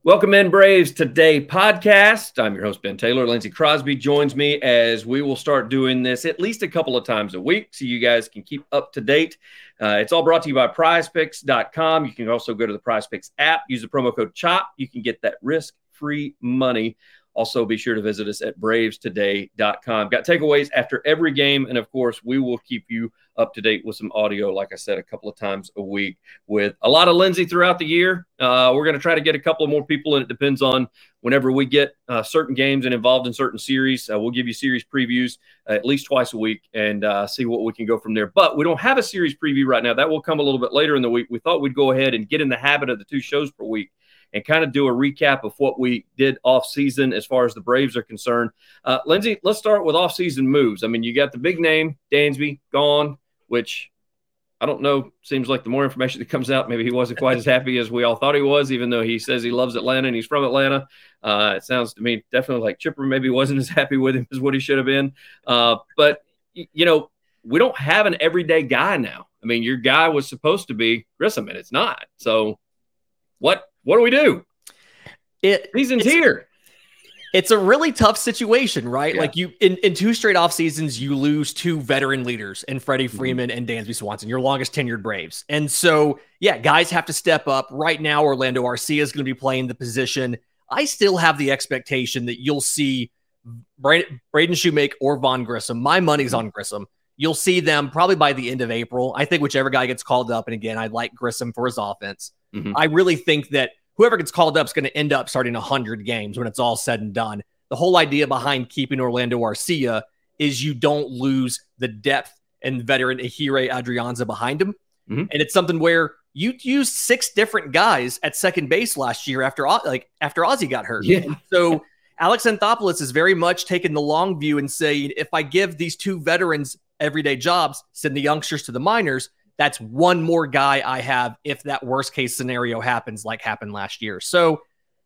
Welcome in, Braves Today podcast. I'm your host, Ben Taylor. Lindsey Crosby joins me as we will start doing this at least a couple of times a week so you guys can keep up to date. It's all brought to you by prizepicks.com. You can also go to the PrizePicks app, use the promo code CHOP. You can get that risk-free money. Also, be sure to visit us at bravestoday.com. Got takeaways after every game, and of course, we will keep you up to date with some audio, like I said, a couple of times a week with a lot of Lindsey throughout the year. We're going to try to get a couple of more people, and it depends on whenever we get certain games and involved in certain series. We'll give you series previews at least twice a week and see what we can go from there. But we don't have a series preview right now. That will come a little bit later in the week. We thought we'd go ahead and get in the habit of the 2 shows per week and kind of do a recap of what we did off-season as far as the Braves are concerned. Lindsey, let's start with off-season moves. I mean, you got the big name, Dansby, gone, which I don't know. Seems like the more information that comes out, maybe he wasn't quite as happy as we all thought he was, even though he says he loves Atlanta and he's from Atlanta. It sounds to me definitely like Chipper maybe wasn't as happy with him as what he should have been. But, you know, we don't have an everyday guy now. I mean, your guy was supposed to be Grissom, and it's not. So what do we do? Season's here. It's a really tough situation, right? Yeah. Like you in 2 straight off seasons, you lose 2 veteran leaders in Freddie Freeman and Dansby Swanson, your longest tenured Braves. And so, yeah, guys have to step up. Right now, Orlando Arcia is going to be playing the position. I still have the expectation that you'll see Braden Shoemake or Vaughn Grissom. My money's on Grissom. You'll see them probably by the end of April. I think whichever guy gets called up, and again, I like Grissom for his offense. I really think that whoever gets called up is going to end up starting 100 games when it's all said and done. The whole idea behind keeping Orlando Arcia is you don't lose the depth and veteran Ehire Adrianza behind him. And it's something where you used 6 different guys at second base last year after Ozzie got hurt. Yeah. So Alex Anthopoulos is very much taking the long view and saying, if I give these 2 veterans everyday jobs, send the youngsters to the minors, that's one more guy I have if that worst case scenario happens like happened last year. So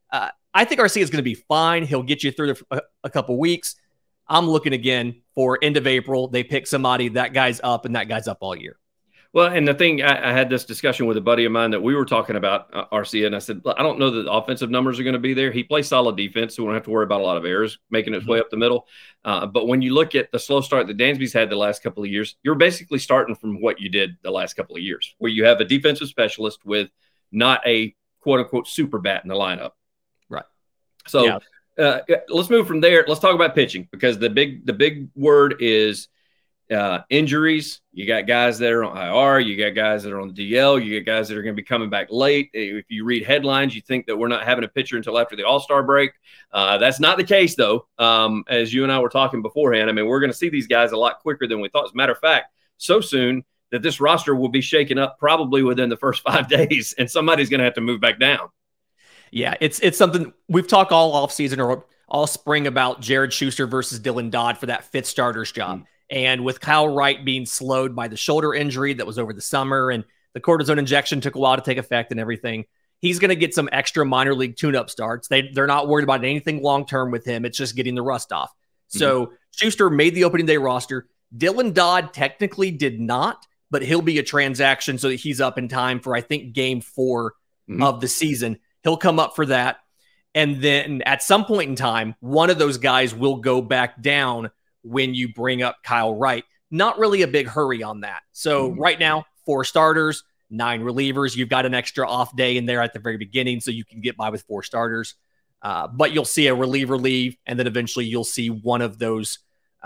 I think Arcia is going to be fine. He'll get you through a couple weeks. I'm looking again for end of April. They pick somebody, that guy's up, and that guy's up all year. Well, and the thing, I had this discussion with a buddy of mine that we were talking about Arcia, and I said, I don't know that the offensive numbers are going to be there. He plays solid defense, so we don't have to worry about a lot of errors making its way up the middle. But when you look at the slow start that Dansby's had the last couple of years, you're basically starting from what you did the last couple of years, where you have a defensive specialist with not a quote-unquote super bat in the lineup. Right. So let's move from there. Let's talk about pitching, because the big word is injuries. You got guys that are on IR, you got guys that are on DL, you got guys that are going to be coming back late. If you read headlines, you think that we're not having a pitcher until after the All-Star break. That's not the case, though. As you and I were talking beforehand, I mean, we're going to see these guys a lot quicker than we thought. As a matter of fact, so soon that this roster will be shaken up probably within the first 5 days, and somebody's going to have to move back down. Yeah, it's something we've talked all offseason or all spring about Jared Schuster versus Dylan Dodd for that 5th starter's job. And with Kyle Wright being slowed by the shoulder injury that was over the summer, and the cortisone injection took a while to take effect and everything, he's going to get some extra minor league tune-up starts. They're not worried about anything long-term with him. It's just getting the rust off. So Schuster made the opening day roster. Dylan Dodd technically did not, but he'll be a transaction so that he's up in time for, I think, game 4 of the season. He'll come up for that. And then at some point in time, one of those guys will go back down when you bring up Kyle Wright. Not really a big hurry on that. So right now, 4 starters, 9 relievers. You've got an extra off day in there at the very beginning, so you can get by with 4 starters. But you'll see a reliever leave, and then eventually you'll see one of those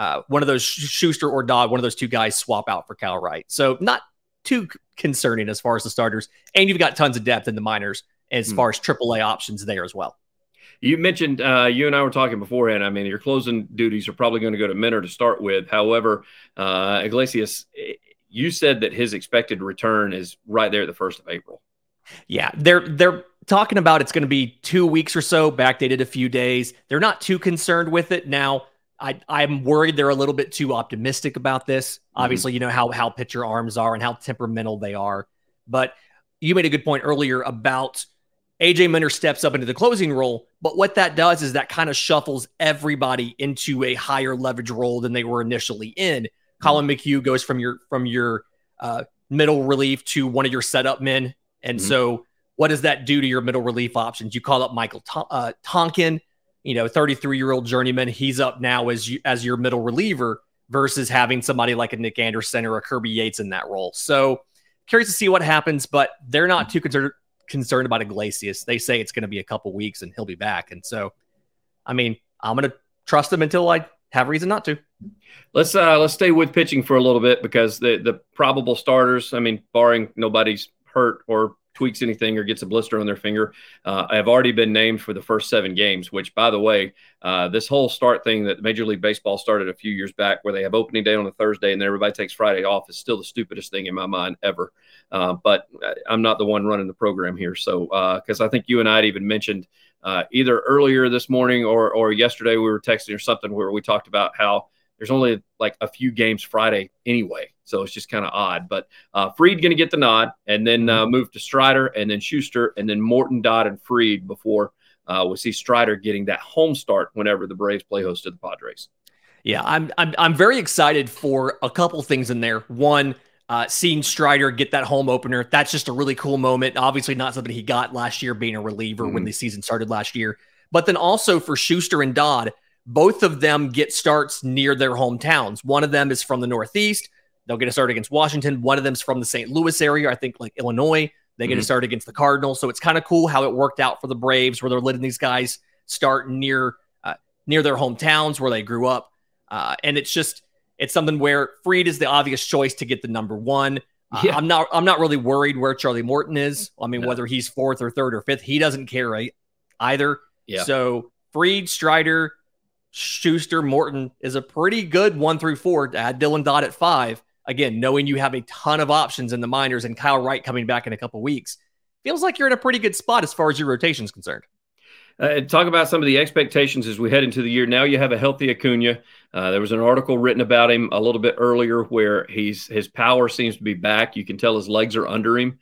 Schuster or Dodd, one of those 2 guys swap out for Kyle Wright. So not too concerning as far as the starters. And you've got tons of depth in the minors as far as AAA options there as well. You mentioned, you and I were talking beforehand, I mean, your closing duties are probably going to go to Minter to start with. However, Iglesias, you said that his expected return is right there at the 1st of April. Yeah, they're talking about it's going to be 2 weeks or so, backdated a few days. They're not too concerned with it. Now, I'm worried they're a little bit too optimistic about this. Obviously, you know how pitcher arms are and how temperamental they are. But you made a good point earlier about AJ Minter steps up into the closing role, but what that does is that kind of shuffles everybody into a higher leverage role than they were initially in. Colin McHugh goes from your middle relief to one of your setup men. And so what does that do to your middle relief options? You call up Michael Tonkin, 33-year-old journeyman. He's up now as your middle reliever versus having somebody like a Nick Anderson or a Kirby Yates in that role. So curious to see what happens, but they're not too concerned about Iglesias. They say it's going to be a couple weeks and he'll be back. And so, I mean, I'm going to trust him until I have reason not to. Let's stay with pitching for a little bit, because the probable starters, I mean, barring nobody's hurt or tweaks anything or gets a blister on their finger, have already been named for the first 7 games, which, by the way, this whole start thing that Major League Baseball started a few years back, where they have opening day on a Thursday and then everybody takes Friday off, is still the stupidest thing in my mind ever. But I'm not the one running the program here. So, because I think you and I had even mentioned either earlier this morning or yesterday, we were texting or something where we talked about how there's only like a few games Friday anyway. So it's just kind of odd. But Fried going to get the nod, and then move to Strider, and then Schuster, and then Morton, Dodd, and Fried before we see Strider getting that home start whenever the Braves play host to the Padres. Yeah, I'm very excited for a couple things in there. One, seeing Strider get that home opener, that's just a really cool moment. Obviously not something he got last year being a reliever when the season started last year. But then also for Schuster and Dodd, both of them get starts near their hometowns. One of them is from the Northeast. They'll get a start against Washington. One of them's from the St. Louis area, I think like Illinois. They get a start against the Cardinals. So it's kind of cool how it worked out for the Braves, where they're letting these guys start near their hometowns where they grew up. And it's something where Fried is the obvious choice to get the number one. Yeah. I'm not really worried where Charlie Morton is. I mean, whether he's 4th or 3rd or 5th, he doesn't care either. Yeah. So Fried, Strider, Schuster, Morton is a pretty good 1 through 4. To add Dylan Dodd at 5. Again, knowing you have a ton of options in the minors and Kyle Wright coming back in a couple weeks, feels like you're in a pretty good spot as far as your rotation is concerned. Talk about some of the expectations as we head into the year. Now you have a healthy Acuna. There was an article written about him a little bit earlier where his power seems to be back. You can tell his legs are under him.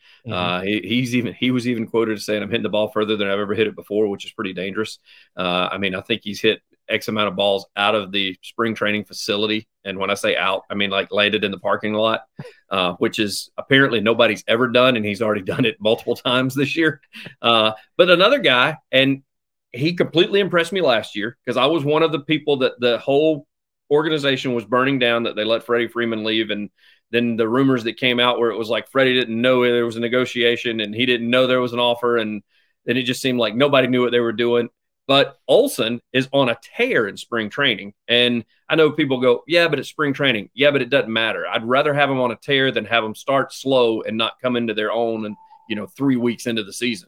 He was even quoted as saying, "I'm hitting the ball further than I've ever hit it before," which is pretty dangerous. I mean, I think he's hit X amount of balls out of the spring training facility. And when I say out, I mean like landed in the parking lot, which is apparently nobody's ever done. And he's already done it multiple times this year. But another guy, and he completely impressed me last year, because I was one of the people that the whole organization was burning down, that they let Freddie Freeman leave. And then the rumors that came out where it was like Freddie didn't know there was a negotiation and he didn't know there was an offer. And then it just seemed like nobody knew what they were doing. But Olson is on a tear in spring training. And I know people go, yeah, but it's spring training. Yeah, but it doesn't matter. I'd rather have him on a tear than have him start slow and not come into their own and 3 weeks into the season.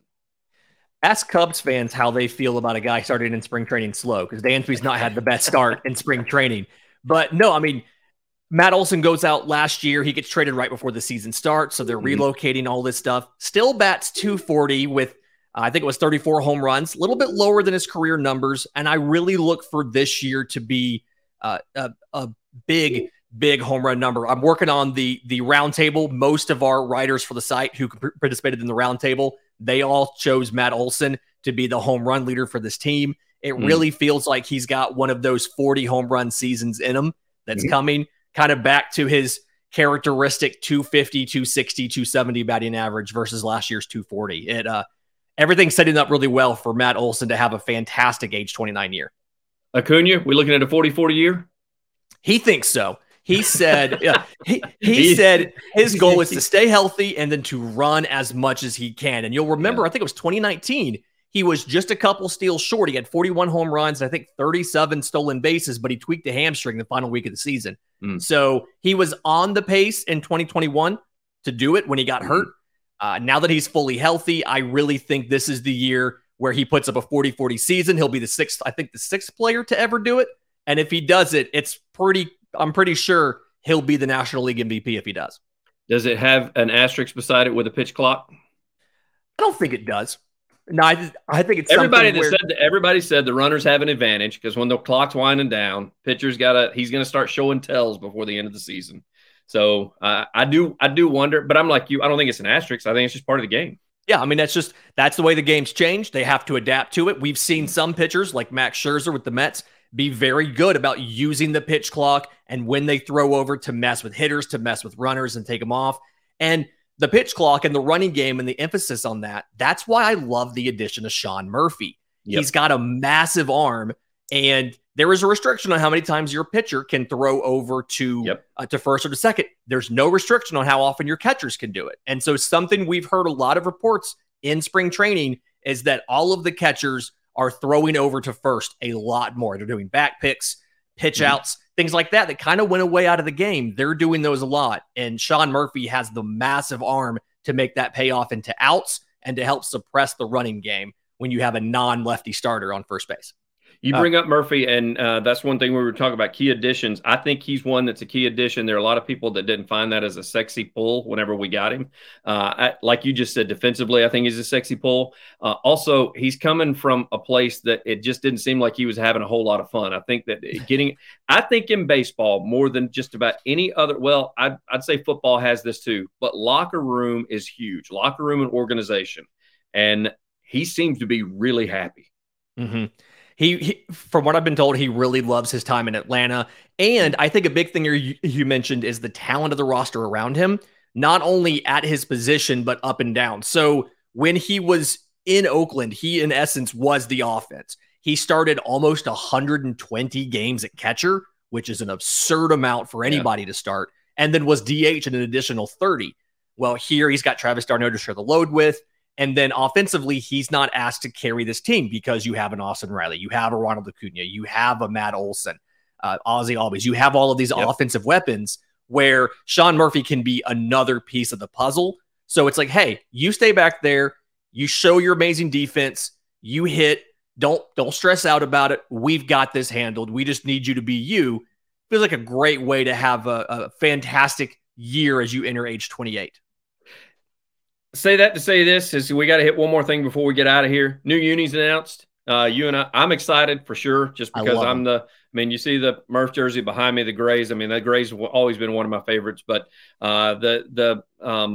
Ask Cubs fans how they feel about a guy starting in spring training slow, because Dansby's not had the best start in spring training. But no, I mean, Matt Olson goes out last year. He gets traded right before the season starts, so they're relocating all this stuff. Still bats .240 with, I think it was 34 home runs, a little bit lower than his career numbers. And I really look for this year to be a big home run number. I'm working on the round table. Most of our writers for the site who participated in the round table, they all chose Matt Olson to be the home run leader for this team. It really feels like he's got one of those 40 home run seasons in him that's coming, kind of back to his characteristic 250, 260, 270 batting average versus last year's 240. Everything's setting up really well for Matt Olson to have a fantastic age 29 year. Acuna, we looking at a 40-40 year? He thinks so. He said, he said his goal is to stay healthy and then to run as much as he can. And you'll remember, I think it was 2019, he was just a couple steals short. He had 41 home runs, I think 37 stolen bases, but he tweaked a hamstring the final week of the season. So he was on the pace in 2021 to do it when he got hurt. Now that he's fully healthy, I really think this is the year where he puts up a 40-40 season. He'll be the sixth player to ever do it. And if he does it, I'm pretty sure he'll be the National League MVP if he does. Does it have an asterisk beside it with a pitch clock? I don't think it does. No, I think it's everybody said the runners have an advantage because when the clock's winding down, pitcher's he's going to start showing tells before the end of the season. So I do wonder, but I'm like you. I don't think it's an asterisk. I think it's just part of the game. Yeah, I mean, that's the way the game's changed. They have to adapt to it. We've seen some pitchers like Max Scherzer with the Mets be very good about using the pitch clock and when they throw over to mess with hitters, to mess with runners and take them off. And the pitch clock and the running game and the emphasis on that. That's why I love the addition of Sean Murphy. Yep. He's got a massive arm, and there is a restriction on how many times your pitcher can throw over to first or to second. There's no restriction on how often your catchers can do it. And so something we've heard a lot of reports in spring training is that all of the catchers are throwing over to first a lot more. They're doing back picks, pitch outs, things like that kind of went away out of the game. They're doing those a lot. And Sean Murphy has the massive arm to make that pay off into outs and to help suppress the running game when you have a non-lefty starter on first base. You bring up Murphy, and that's one thing we were talking about, key additions. I think he's one that's a key addition. There are a lot of people that didn't find that as a sexy pull whenever we got him. Like you just said, defensively, I think he's a sexy pull. Also, he's coming from a place that it just didn't seem like he was having a whole lot of fun. I think that I think in baseball, more than just about any other, well, I'd say football has this too, but locker room is huge. Locker room and organization. And he seems to be really happy. Mm-hmm. He, from what I've been told, he really loves his time in Atlanta. And I think a big thing you mentioned is the talent of the roster around him, not only at his position, but up and down. So when he was in Oakland, he, in essence, was the offense. He started almost 120 games at catcher, which is an absurd amount for anybody to start, and then was DH in an additional 30. Well, here he's got Travis d'Arnaud to share the load with. And then offensively, he's not asked to carry this team because you have an Austin Riley, you have a Ronald Acuna, you have a Matt Olson, Ozzie Albies. You have all of these offensive weapons where Sean Murphy can be another piece of the puzzle. So it's like, hey, you stay back there, you show your amazing defense, you hit, don't stress out about it. We've got this handled. We just need you to be you. Feels like a great way to have a fantastic year as you enter age 28. Say that to say this is we got to hit one more thing before we get out of here. New unis announced. You and I'm excited for sure, just because you see the Murph jersey behind me, the grays. I mean, that grays have always been one of my favorites, but the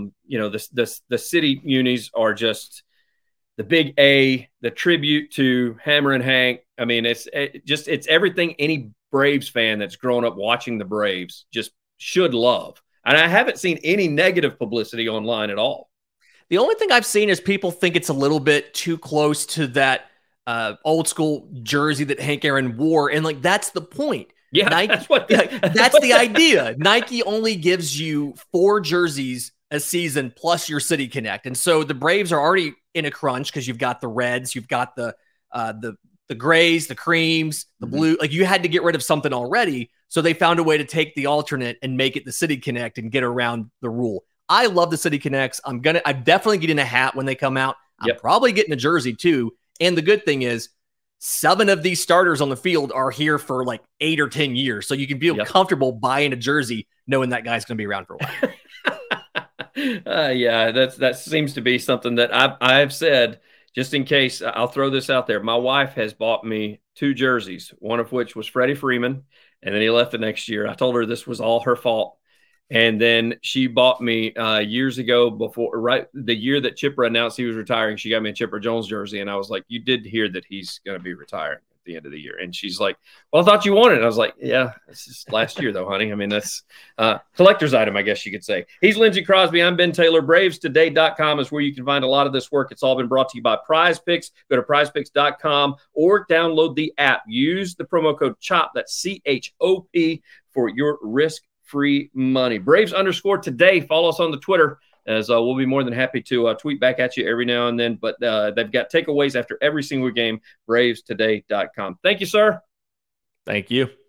city unis are just the big A, the tribute to Hammer and Hank. I mean, it's everything any Braves fan that's grown up watching the Braves just should love. And I haven't seen any negative publicity online at all. The only thing I've seen is people think it's a little bit too close to that old school jersey that Hank Aaron wore. And like, that's the point. Yeah, Nike, that's the idea. Nike only gives you 4 jerseys a season plus your City Connect. And so the Braves are already in a crunch because you've got the reds, you've got the grays, the creams, the blue. Like, you had to get rid of something already. So they found a way to take the alternate and make it the City Connect and get around the rule. I love the City Connects. I'm definitely getting a hat when they come out. I'm probably getting a jersey too. And the good thing is 7 of these starters on the field are here for like 8 or 10 years. So you can feel comfortable buying a jersey knowing that guy's going to be around for a while. That seems to be something that I've said, just in case. I'll throw this out there. My wife has bought me 2 jerseys, one of which was Freddie Freeman, and then he left the next year. I told her this was all her fault. And then she bought me years ago, the year that Chipper announced he was retiring, she got me a Chipper Jones jersey. And I was like, you did hear that he's going to be retiring at the end of the year. And she's like, well, I thought you wanted it. I was like, yeah, this is last year though, honey. I mean, that's collector's item, I guess you could say. He's Lindsey Crosby. I'm Ben Taylor. BravesToday.com is where you can find a lot of this work. It's all been brought to you by Prize Picks. Go to prizepicks.com or download the app. Use the promo code CHOP, that's CHOP, for your risk-free money. Braves_today. Follow us on the Twitter, as we'll be more than happy to tweet back at you every now and then. But they've got takeaways after every single game. BravesToday.com. Thank you, sir. Thank you.